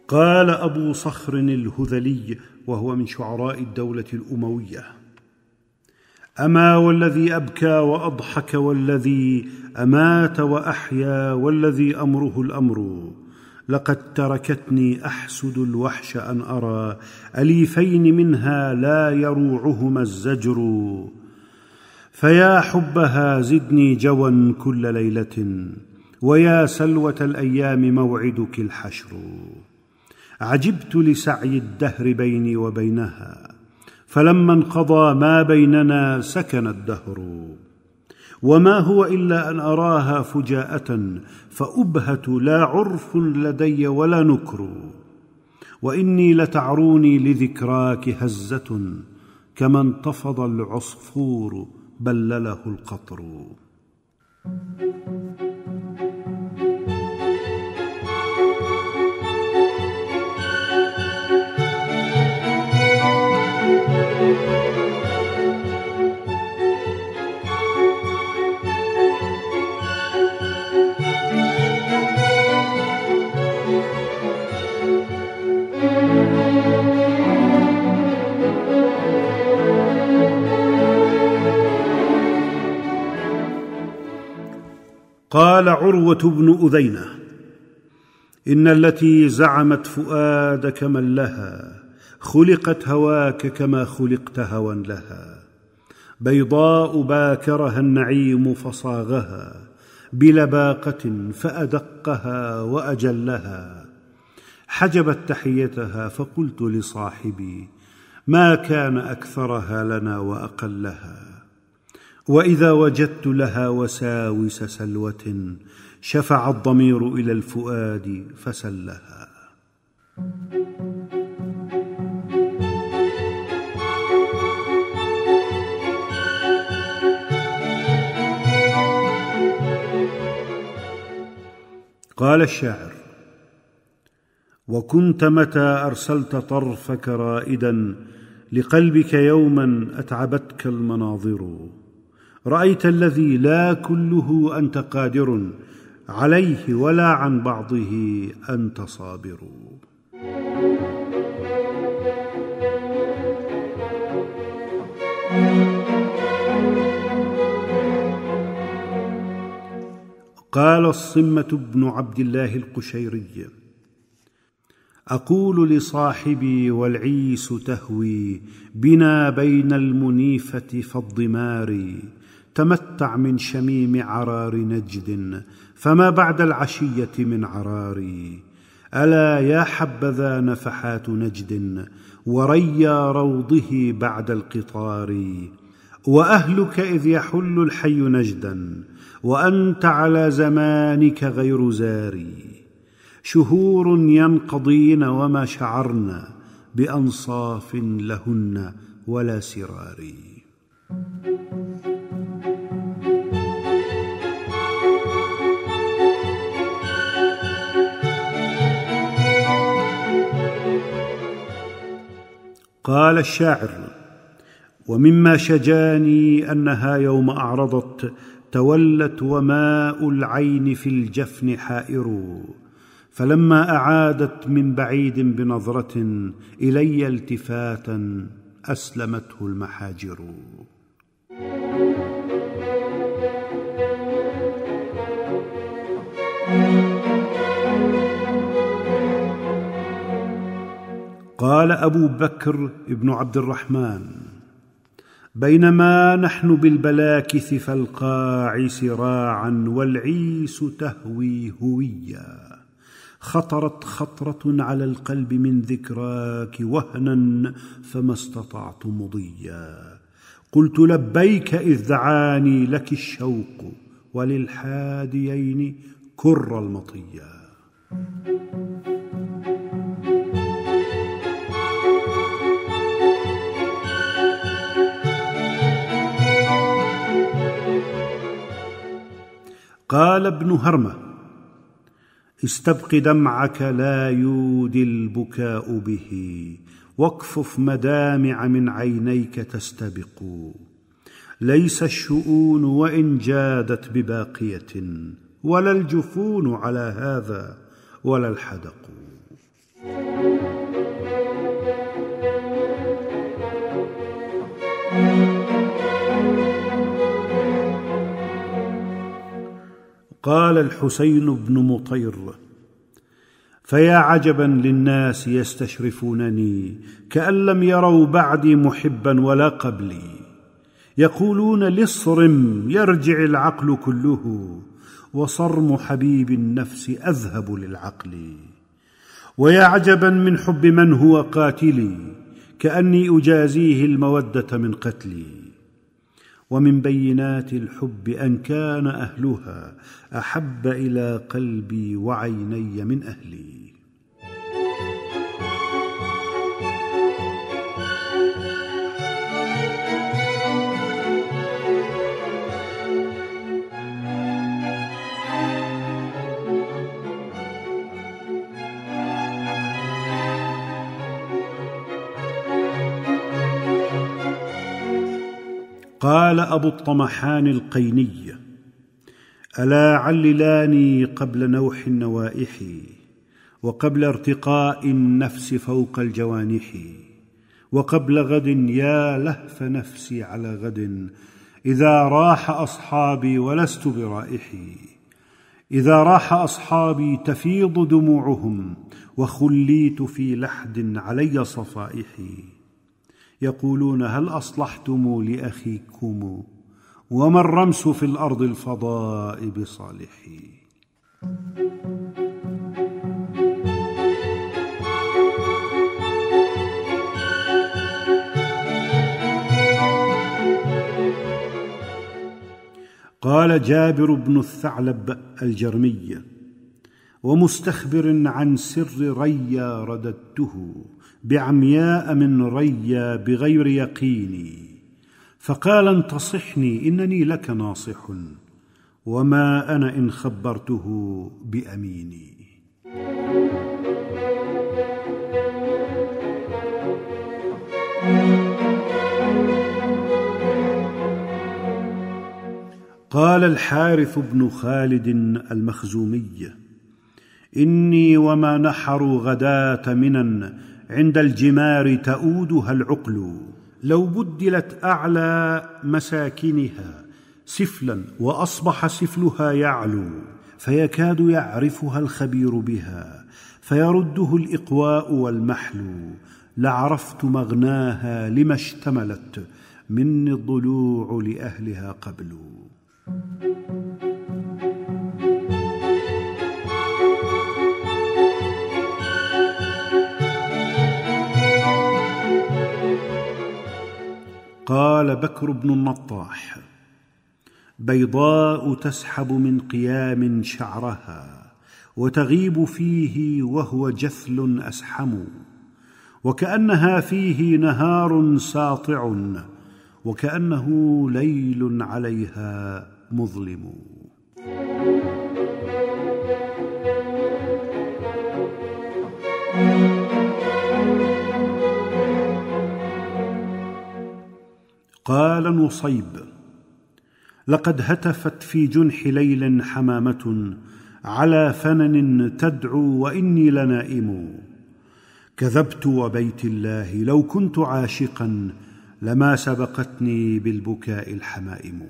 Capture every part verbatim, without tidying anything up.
قال أبو صخر الهذلي وهو من شعراء الدولة الأموية: أما والذي أبكى وأضحك والذي أمات وأحيا والذي أمره الأمر، لقد تركتني أحسد الوحش أن أرى أليفين منها لا يروعهما الزجر. فيا حبها زدني جوا كل ليلة، ويا سلوة الأيام موعدك الحشر. عجبت لسعي الدهر بيني وبينها، فلما انقضى ما بيننا سكن الدهر. وما هو إلا أن أراها فجاءة فأبهت، لا عرف لدي ولا نكر. وإني لتعروني لذكراك هزة، كما انتفض العصفور بلله القطر. قال عروة بن أذينة: إن التي زعمت فؤادك من لها، خلقت هواك كما خلقت هوى لها. بيضاء باكرها النعيم فصاغها، بلباقة فأدقها وأجلها. حجبت تحيتها فقلت لصاحبي: ما كان أكثرها لنا وأقلها. وإذا وجدت لها وساوس سلوة، شفع الضمير إلى الفؤاد فسلها. قال الشاعر: وكنت متى أرسلت طرفك رائدا، لقلبك يوما أتعبتك المناظر. رأيت الذي لا كله أنت قادر عليه، ولا عن بعضه أنت صابر. قال الصمة بن عبد الله القشيري: أقول لصاحبي والعيس تهوي بنا بين المنيفة فالضمار. تمتع من شميم عرار نجد، فما بعد العشية من عراري. ألا يا حبذا نفحات نجد، وريا روضه بعد القطار. وأهلك إذ يحل الحي نجدا، وأنت على زمانك غير زاري. شهور ينقضين وما شعرنا بأنصاف لهن ولا سرار. قال الشاعر: ومما شجاني أنها يوم أعرضت تولت، وماء العين في الجفن حائر. فلما أعادت من بعيد بنظرة إلي التفاتا، أسلمته المحاجر. قال أبو بكر ابن عبد الرحمن: بينما نحن بالبلاكث فالقاع سراعا، والعيس تهوي هويا. خطرت خطرة على القلب من ذكراك وهنا، فما استطعت مضيا. قلت لبيك إذ دعاني لك الشوق، وللحاديين كر المطيا. قال ابن هرمة: استبق دمعك لا يودي البكاء به، واكفف مدامع من عينيك تستبق. ليس الشؤون وإن جادت بباقية، ولا الجفون على هذا ولا الحدق. قال الحسين بن مطير: فيا عجبا للناس يستشرفونني كأن لم يروا بعدي محبا ولا قبلي، يقولون للصرم يرجع العقل كله، وصرم حبيب النفس أذهب للعقل. ويا عجبا من حب من هو قاتلي، كأني أجازيه المودة من قتلي. ومن بينات الحب أن كان أهلها أحب إلى قلبي وعيني من أهلي. قال أبو الطمحان القيني: ألا عللاني قبل نوح النوائح، وقبل ارتقاء النفس فوق الجوانح، وقبل غد يا لهف نفسي على غد، إذا راح أصحابي ولست برائحي. إذا راح أصحابي تفيض دموعهم، وخليت في لحد علي صفائحي. يقولون: هل أصلحتم لأخيكم؟ وما الرمس في الأرض الفضاء بصالحي. قال جابر بن الثعلب الجرمي: ومستخبر عن سر ريا رددته، بعمياء من ريا بغير يقيني، فقال: انتصحني إنني لك ناصح، وما أنا إن خبرته بأميني. قال الحارث بن خالد المخزومي: إني وما نحروا غداة منا عند الجمار تؤودها العقل، لو بدلت أعلى مساكنها سفلا وأصبح سفلها يعلو، فيكاد يعرفها الخبير بها، فيرده الإقواء والمحل، لعرفت مغناها لما اشتملت مني الضلوع لأهلها قبل. قال بكر بن النطاح: بيضاء تسحب من قيام شعرها، وتغيب فيه وهو جثل أسحم، وكأنها فيه نهار ساطع، وكأنه ليل عليها مظلم. قال نصيب: لقد هتفت في جنح ليل حمامة على فنن تدعو وإني لنائم، كذبت وبيت الله لو كنت عاشقا لما سبقتني بالبكاء الحمائم.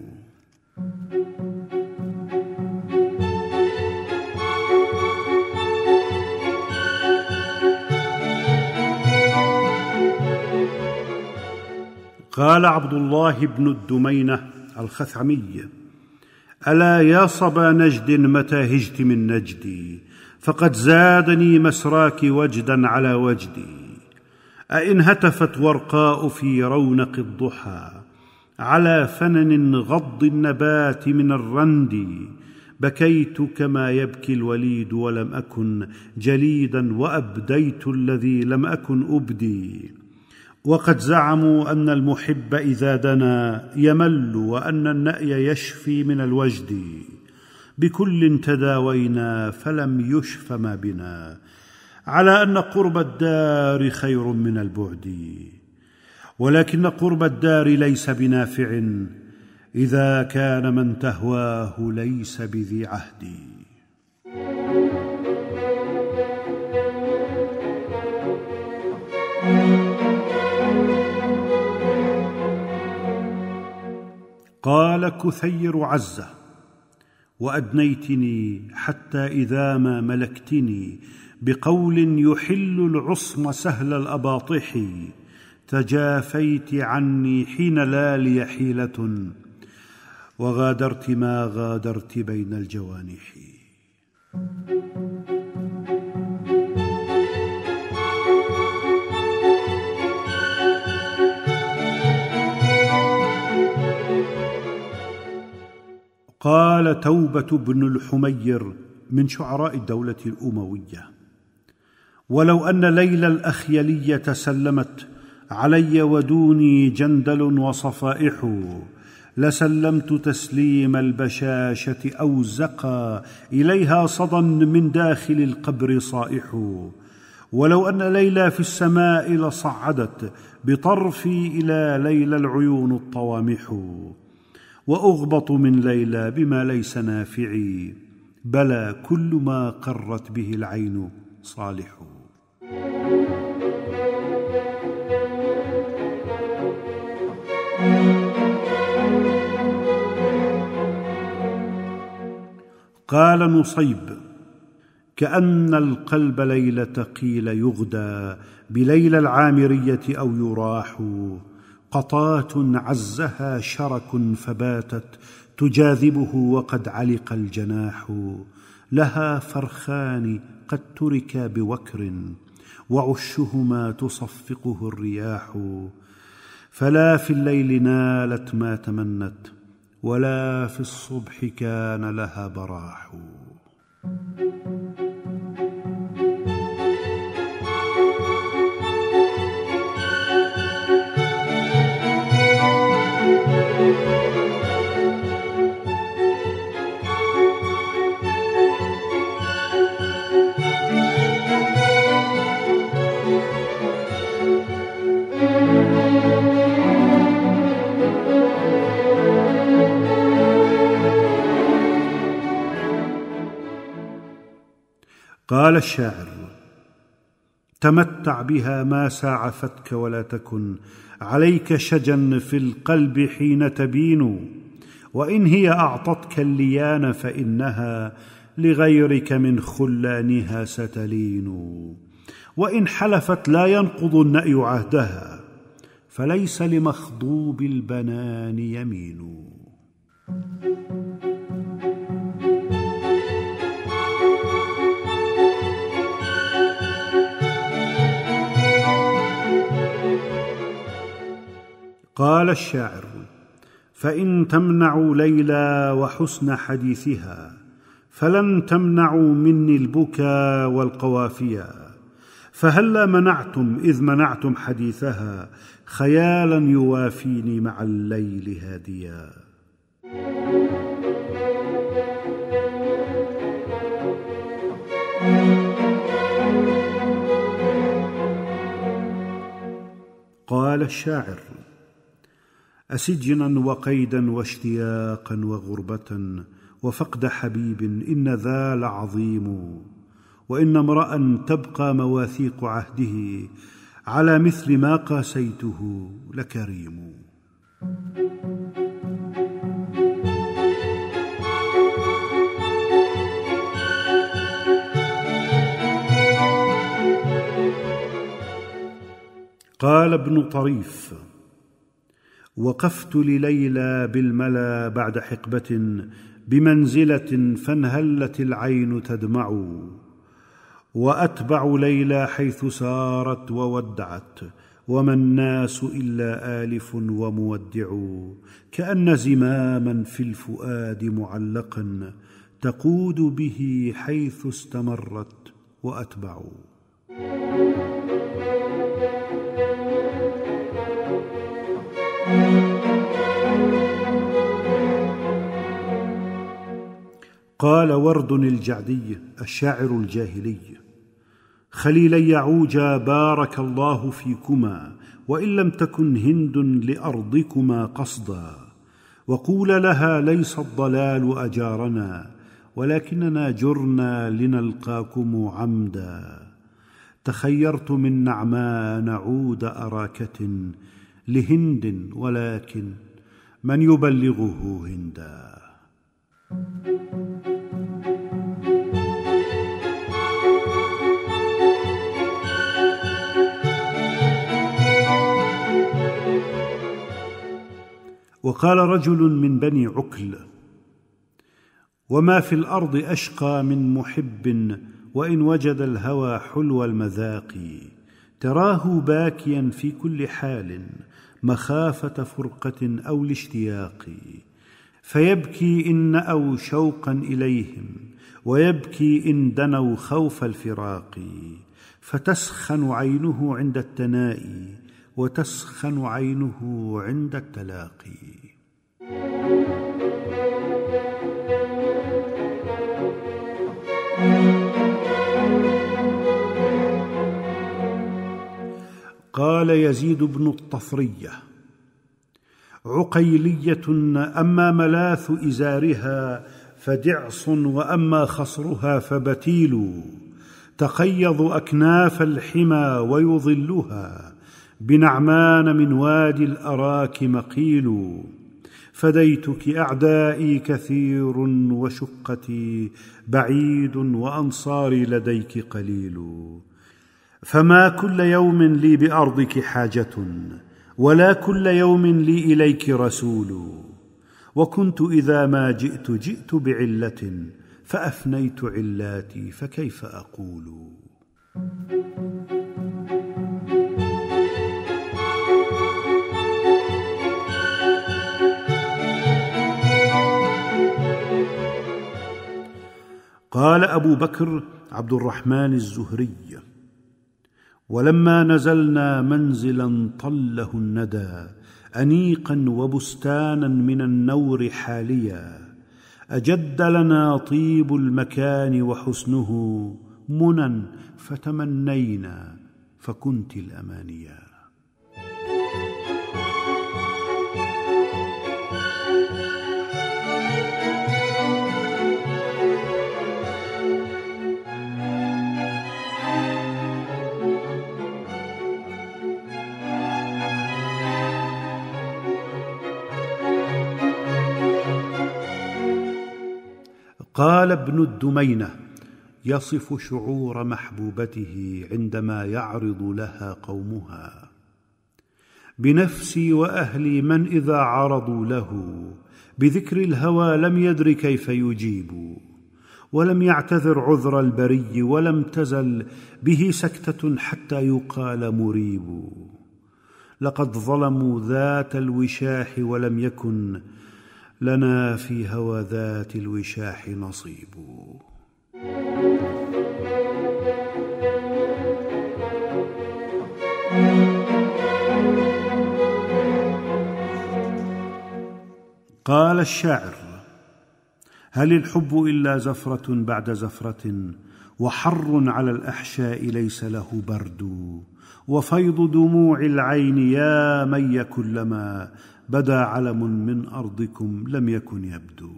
قال عبد الله بن الدمينة الخثعمي: ألا يا صبا نجد متى هجت من نجدي، فقد زادني مسراك وجدا على وجدي. أئن هتفت ورقاء في رونق الضحى على فنن غض النبات من الرند، بكيت كما يبكي الوليد ولم أكن جليدا، وأبديت الذي لم أكن أبدي. وقد زعموا أن المحب إذا دنا يمل، وأن النأي يشفي من الوجد. بكل تداوينا فلم يشف ما بنا، على أن قرب الدار خير من البعد. ولكن قرب الدار ليس بنافع، إذا كان من تهواه ليس بذي عهد. قال كثير عزة: وأدنيتني حتى إذا ما ملكتني بقول يحل العصم سهل الأباطح تجافيت عني حين لا لي حيلة وغادرت ما غادرت بين الجوانح. قال توبة بن الحمير من شعراء الدولة الأموية: ولو أن ليلى الأخيلية سلمت علي ودوني جندل وصفائح لسلمت تسليم البشاشة أوزقا إليها صدى من داخل القبر صائح. ولو أن ليلى في السماء لصعدت بطرفي إلى ليلى العيون الطوامح وأغبط من ليلى بما ليس نافعي بلى كل ما قرت به العين صالح. قال نصيب: كأن القلب ليلة قيل يغدى بليلى العامرية أو يراح قطات عزها شرك فباتت تجاذبه وقد علق الجناح لها فرخان قد تركا بوكر وعشهما تصفقه الرياح فلا في الليل نالت ما تمنت ولا في الصبح كان لها براح. قال الشاعر: تمتع بها ما ساعفتك ولا تكن عليك شجا في القلب حين تبين وإن هي أعطتك الليان فإنها لغيرك من خلانها ستلين وإن حلفت لا ينقض النأي عهدها فليس لمخضوب البنان يمين. قال الشاعر: فإن تمنعوا ليلى وحسن حديثها فلن تمنعوا مني البكا والقوافيا فهلا منعتم إذ منعتم حديثها خيالا يوافيني مع الليل هاديا. قال الشاعر: أسجنا وقيدا واشتياقا وغربة وفقد حبيب إن ذا لعظيم وإن امرأ تبقى مواثيق عهده على مثل ما قاسيته لكريم. قال ابن طريف: وقفت لليلى بالملا بعد حقبة بمنزلة فانهلت العين تدمع وأتبع ليلى حيث سارت وودعت وما الناس إلا آلف ومودع كأن زماما في الفؤاد معلقا تقود به حيث استمرت وأتبع. قال ورد الجعدي الشاعر الجاهلي: خليلي يعوجا بارك الله فيكما وإن لم تكن هند لأرضكما قصدا وقول لها ليس الضلال أجارنا ولكننا جرنا لنلقاكم عمدا تخيرت من نعمان نعود أراكة لهند ولكن من يبلغه هندا. وقال رجل من بني عكل: وما في الأرض أشقى من محب وإن وجد الهوى حلو المذاق، تراه باكيا في كل حال مخافة فرقة أو الاشتياق، فيبكي إن نأوا شوقا إليهم، ويبكي إن دنوا خوف الفراق، فتسخن عينه عند التنائي، وتسخن عينه عند التلاقي. قال يزيد بن الطفرية: عقيلية أما ملاث إزارها فدعص، وأما خصرها فبتيل، تقيض أكناف الحمى ويظلها، بنعمان من وادي الأراك مقيل، فديتك أعدائي كثير وشقتي بعيد، وأنصاري لديك قليل، فما كل يوم لي بأرضك حاجة، ولا كل يوم لي إليك رسول، وكنت إذا ما جئت جئت بعلة، فأفنيت علاتي فكيف أقول. قال أبو بكر عبد الرحمن الزهري: ولما نزلنا منزلا طله الندى، أنيقا وبستانا من النور حاليا، أجد لنا طيب المكان وحسنه منى، فتمنينا فكنت الأمانيا. قال ابن الدمينة يصف شعور محبوبته عندما يعرض لها قومها: بنفسي وأهلي من إذا عرضوا له، بذكر الهوى لم يدر كيف يجيب، ولم يعتذر عذر البري، ولم تزل به سكتة حتى يقال مريب، لقد ظلموا ذات الوشاح ولم يكن لنا في هوى ذات الوشاح نصيب. قال الشاعر: هل الحب إلا زفرة بعد زفرة، وحر على الأحشاء ليس له برد، وفيض دموع العين يا من كلما بدا علم من أرضكم لم يكن يبدو.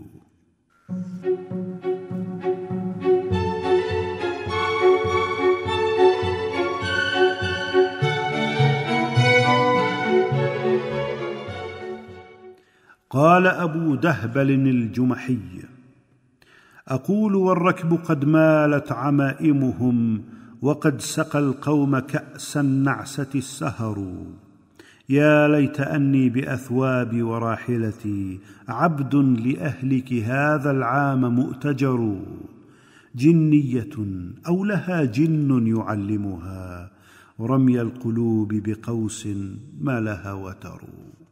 قال أبو دهبل الجمحي: أقول والركب قد مالت عمائمهم، وقد سقى القوم كأس النعسة السهر، يا ليت أني بأثوابي وراحلتي عبد لأهلك هذا العام مؤتجر، جنية أو لها جن يعلمها، رمي القلوب بقوس ما لها وتر.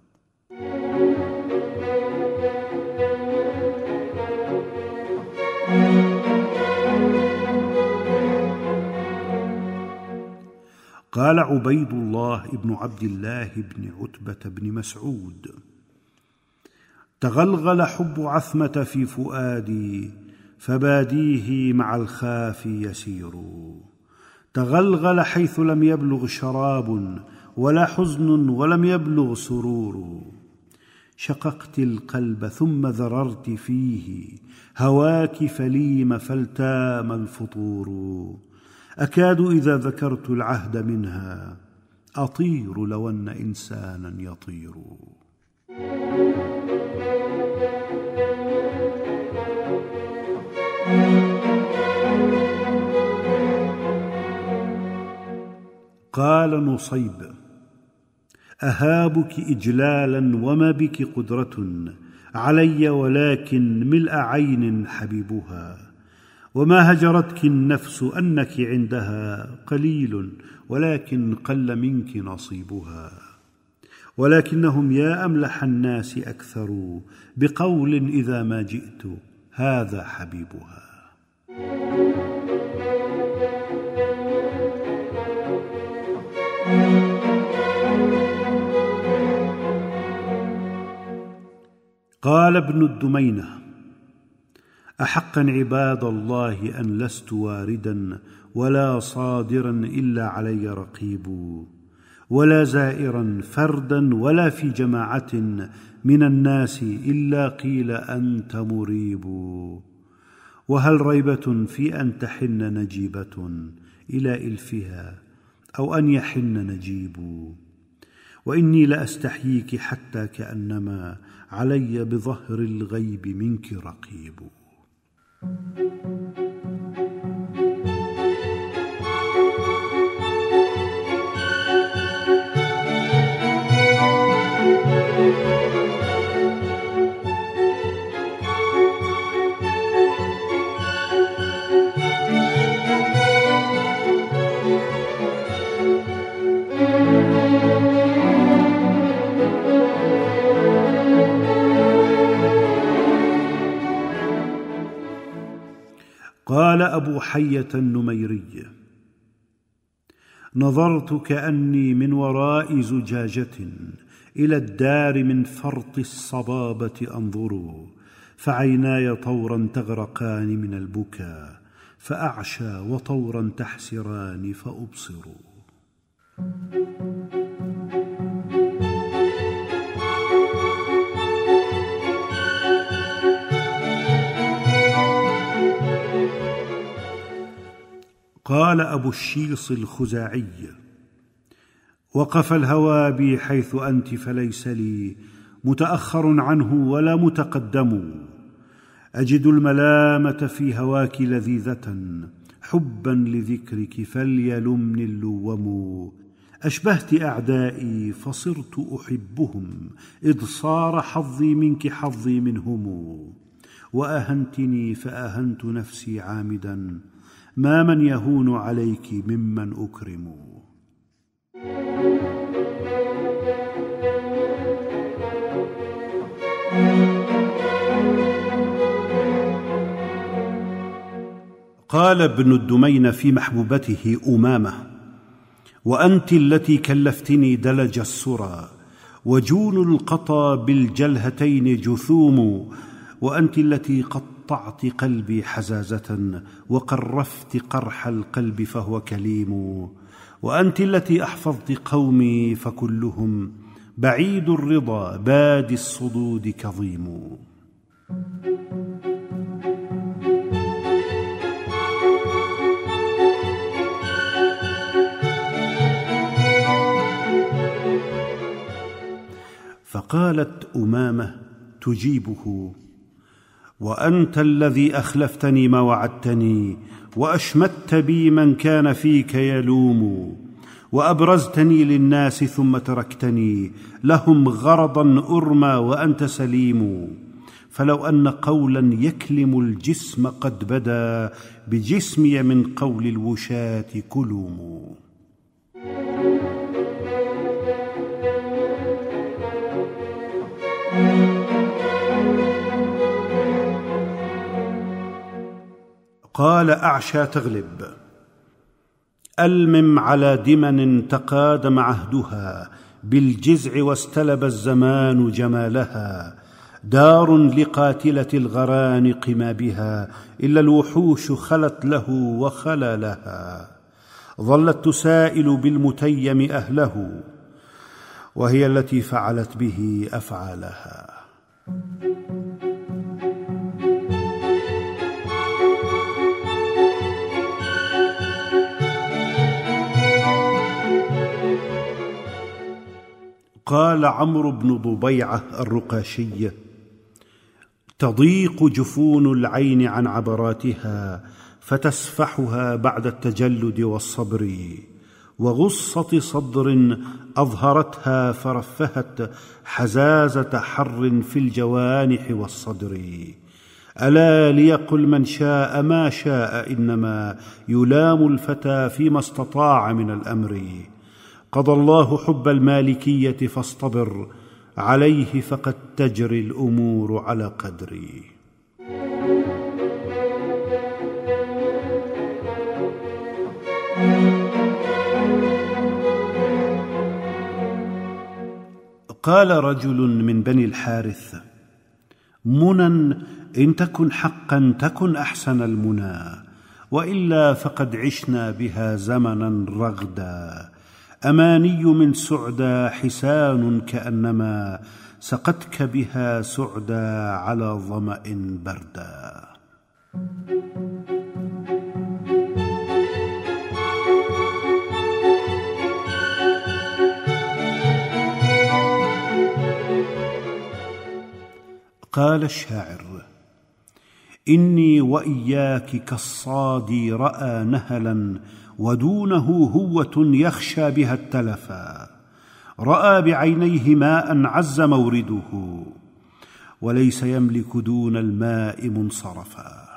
قال عبيد الله بن عبد الله بن عتبة بن مسعود: تغلغل حب عثمة في فؤادي، فباديه مع الخافي يسير، تغلغل حيث لم يبلغ شراب ولا حزن ولم يبلغ سرور، شققت القلب ثم ذررت فيه، هواك فليم فالتام الفطور، أكاد إذا ذكرت العهد منها أطير لو أن إنسانا يطير. قال نصيب: أهابك إجلالا وما بك قدرة علي، ولكن ملء عين حبيبها، وما هجرتك النفس أنك عندها قليل، ولكن قل منك نصيبها. ولكنهم يا أملح الناس أكثروا بقول إذا ما جئت هذا حبيبها. قال ابن الدمينة: أحقا عباد الله أن لست واردا ولا صادرا إلا علي رقيب، ولا زائرا فردا ولا في جماعة من الناس إلا قيل أنت مريب. وهل ريبة في أن تحن نجيبة إلى إلفها أو أن يحن نجيب؟ وإني لأستحييك حتى كأنما علي بظهر الغيب منك رقيب. قال أبو حية النميري: نظرت كأني من وراء زجاجة إلى الدار من فرط الصبابة أنظر، فعيناي طورا تغرقان من البكاء، فأعشى وطورا تحسران فأبصر. قال أبو الشيص الخزاعي: وقف الهوى بي حيث أنت، فليس لي متأخر عنه ولا متقدم، أجد الملامة في هواك لذيذة، حبا لذكرك فليلمني اللوم. أشبهت أعدائي فصرت أحبهم، إذ صار حظي منك حظي منهم، وأهنتني فأهنت نفسي عامدا، ما من يهون عليك ممن أكرم. قال ابن الدمين في محبوبته أمامة: وأنت التي كلفتني دلج السرى، وجون القطا بالجلهتين جثوم، وأنت التي قطعت قلبي حزازة، وقرفت قرح القلب فهو كليم، وأنت التي أحفظت قومي فكلهم بعيد الرضا بادي الصدود كظيم. فقالت أمامة تجيبه: وأنت الذي أخلفتني ما وعدتني، وأشمت بي من كان فيك يلوم، وأبرزتني للناس ثم تركتني لهم غرضا أرمى وأنت سليم. فلو أن قولا يكلم الجسم قد بدا، بجسمي من قول الوشاة كلوم. قال أعشى تغلب: ألمم على دمن تقادم عهدها، بالجزع واستلب الزمان جمالها، دار لقاتلة الغرانق ما بها، إلا الوحوش خلت له وخلا لها، ظلت تسائل بالمتيم أهله، وهي التي فعلت به أفعالها. قال عمرو بن ضبيعة الرقاشي: تضيق جفون العين عن عبراتها، فتسفحها بعد التجلد والصبر، وغصة صدر أظهرتها فرفهت حزازة حر في الجوانح والصدر. ألا ليقل من شاء ما شاء، إنما يلام الفتى فيما استطاع من الأمر. قضى الله حب المالكية فاصطبر عليه، فقد تجري الأمور على قدري. قال رجل من بني الحارث: منى إن تكن حقا تكن أحسن المنى، وإلا فقد عشنا بها زمنا رغدا. أماني من سعدى حسان كأنما سقتك بها سعدى على ظمأ بردا. قال الشاعر: إني وإياك كالصادي رأى نهلا، ودونه هوة يخشى بها التلفا. رأى بعينيه ماء عز مورده، وليس يملك دون الماء منصرفا.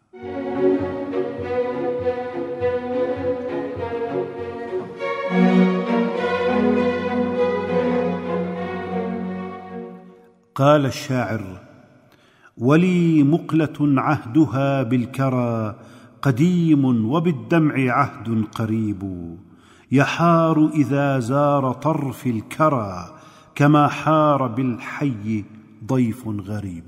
قال الشاعر: ولي مقلة عهدها بالكرى قديم، وبالدمع عهد قريب. يحار إذا زار طرف الكرى، كما حار بالحي ضيف غريب.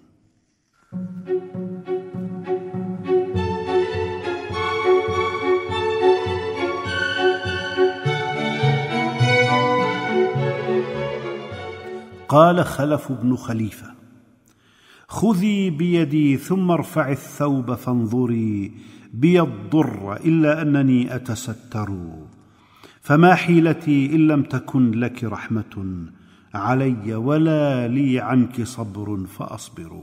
قال خلف بن خليفة: خذي بيدي ثم ارفعي الثوب فانظري بي الضر إلا أنني أتستر. فما حيلتي إن لم تكن لك رحمة علي، ولا لي عنك صبر فأصبر.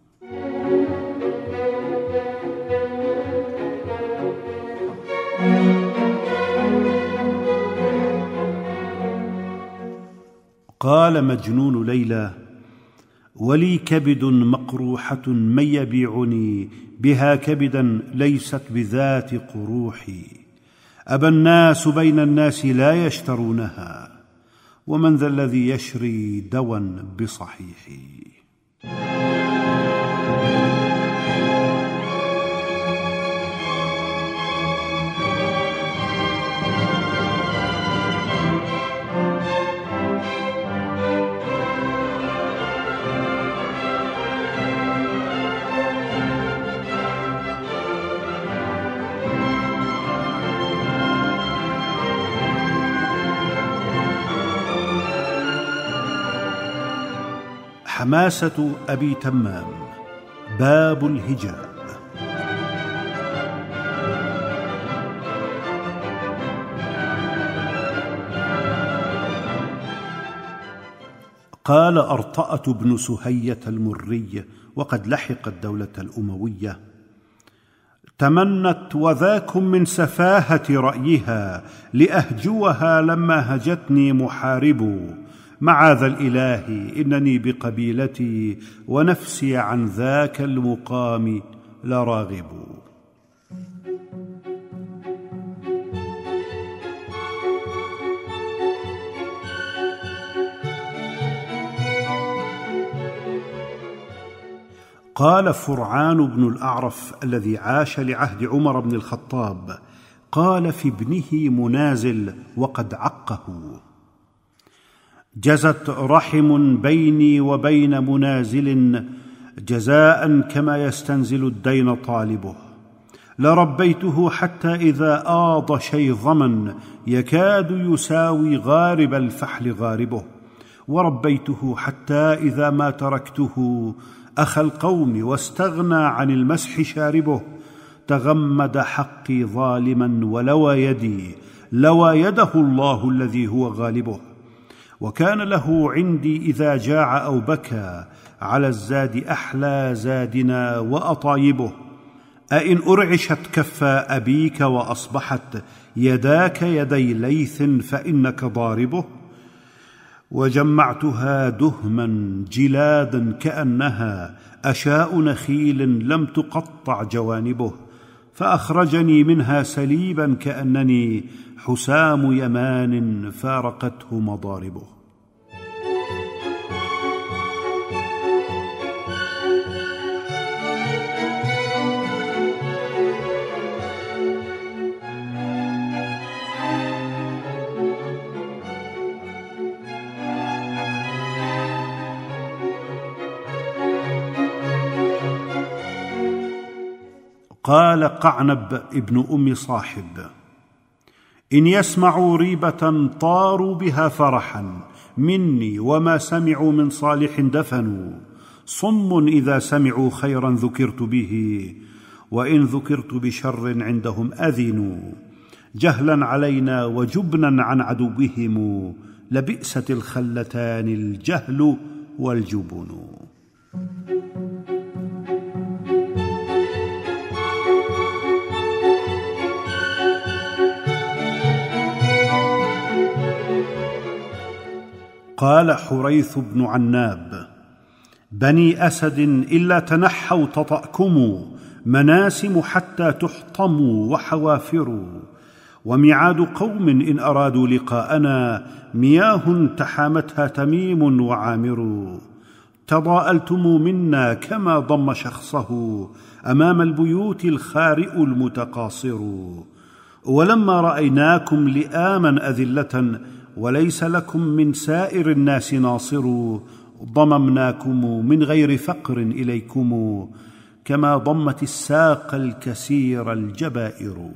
قال مجنون ليلى: ولي كبد مقروحة من يبيعني بها كبدا ليست بذات قروحي. أبى الناس بين الناس لا يشترونها، ومن ذا الذي يشري دوا بصحيحي. حماسة أبي تمام. باب الهجاء. قال أرطأة بن سهية المري، وقد لحق الدولة الأموية: تمنت وذاكم من سفاهة رأيها، لأهجوها لما هجتني محارب. معاذ الإله إنني بقبيلتي، ونفسي عن ذاك المقام لراغب. قال فرعان بن الأعرف الذي عاش لعهد عمر بن الخطاب، قال في ابنه منازل وقد عقه: جزت رحم بيني وبين منازل، جزاء كما يستنزل الدين طالبه. لربيته حتى إذا آض شيظما، يكاد يساوي غارب الفحل غاربه. وربيته حتى إذا ما تركته، أخى القوم واستغنى عن المسح شاربه. تغمد حقي ظالما ولوى يدي، لوى يده الله الذي هو غالبه. وكان له عندي إذا جاع أو بكى، على الزاد أحلى زادنا وأطايبه. أإن أرعشت كفا أبيك وأصبحت يداك يدي ليث فإنك ضاربه؟ وجمعتها دهما جلادا كأنها أشاء نخيل لم تقطع جوانبه، فأخرجني منها سليبا كأنني حسام يمان فارقته مضاربه. قال قعنب ابن أم صاحب: إن يسمعوا ريبة طاروا بها فرحا مني، وما سمعوا من صالح دفنوا. صم إذا سمعوا خيرا ذكرت به، وإن ذكرت بشر عندهم أذنوا. جهلا علينا وجبنا عن عدوهم، لبئست الخلتان الجهل والجبن. قال حريث بن عناب: بني أسد إلا تنحوا تطأكموا، مناسم حتى تحطموا وحوافروا. وميعاد قوم إن أرادوا لقاءنا، مياه تحامتها تميم وعامر. تضاءلتم منا كما ضم شخصه، أمام البيوت الخارئ المتقاصر. ولما رأيناكم لئاما أذلة، وليس لكم من سائر الناس ناصر. ضممناكم من غير فقر إليكم، كما ضمت الساق الكسير الجبائر.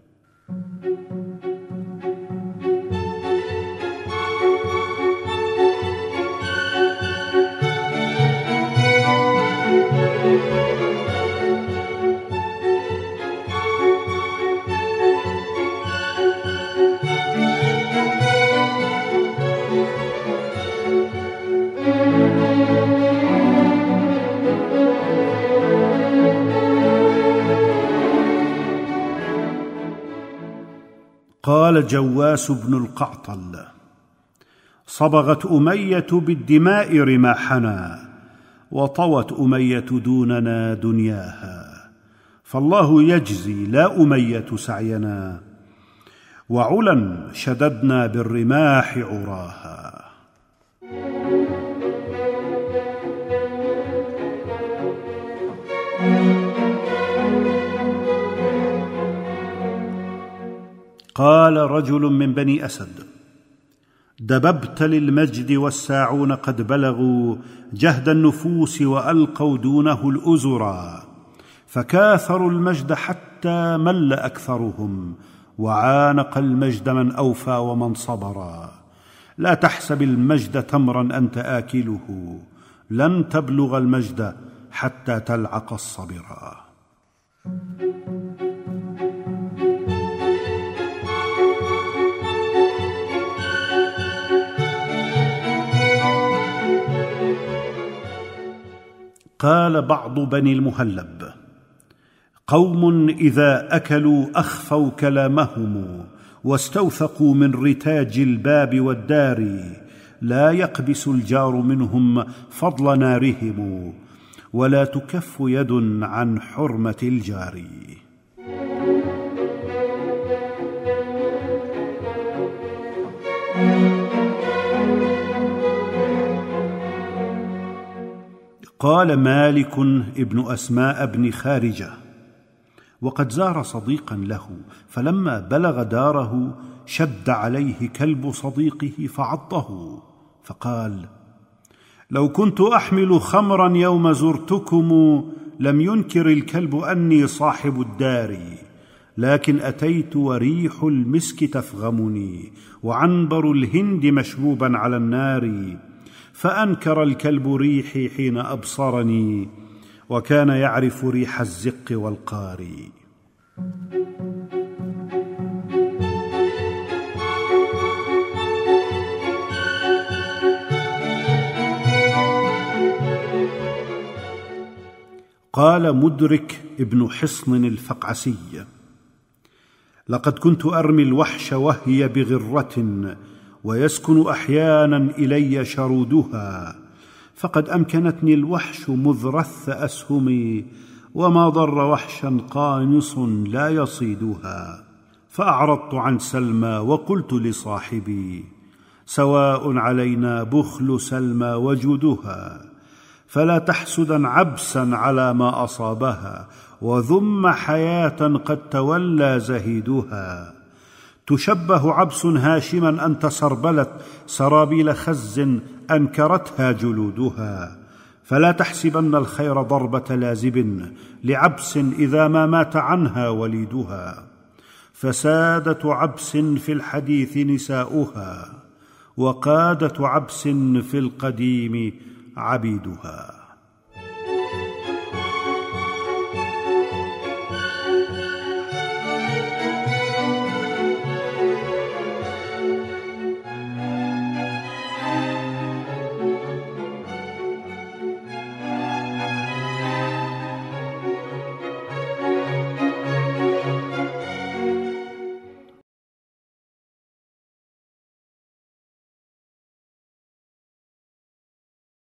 قال جواس بن القعطل: صبغت أمية بالدماء رماحنا، وطوت أمية دوننا دنياها. فالله يجزي لا أمية سعينا، وعلا شددنا بالرماح عراها. قال رجل من بني أسد: دببت للمجد والساعون قد بلغوا جهد النفوس، وألقوا دونه الأزرا. فكاثروا المجد حتى مل أكثرهم، وعانق المجد من أوفى ومن صبرا. لا تحسب المجد تمرا أنت آكله، لن تبلغ المجد حتى تلعق الصبرا. قال بعض بني المهلب: قوم إذا أكلوا أخفوا كلامهم، واستوثقوا من رتاج الباب والدار. لا يقبس الجار منهم فضل نارهم، ولا تكف يد عن حرمة الجار. قال مالك ابن أسماء بن خارجة: وقد زار صديقا له، فلما بلغ داره شد عليه كلب صديقه فعضه، فقال: لو كنت أحمل خمرا يوم زرتكم لم ينكر الكلب أني صاحب الدار، لكن أتيت وريح المسك تفغمني، وعنبر الهند مشبوبا على النار، فأنكر الكلب ريحي حين أبصرني، وكان يعرف ريح الزق والقار. قال مدرك ابن حصن الفقعسي: لقد كنت أرمي الوحش وهي بغرة، ويسكن أحيانا إلي شرودها، فقد أمكنتني الوحش مذ رث أسهمي، وما ضر وحشا قانص لا يصيدها. فأعرضت عن سلمى وقلت لصاحبي: سواء علينا بخل سلمى وجودها، فلا تحسدا عبسا على ما أصابها، وذم حياة قد تولى زهيدها. تشبه عبس هاشما أن تسربلت سرابيل خز أنكرتها جلودها، فلا تحسبن الخير ضربة لازب لعبس إذا ما مات عنها وليدها. فسادة عبس في الحديث نساؤها، وقادة عبس في القديم عبيدها.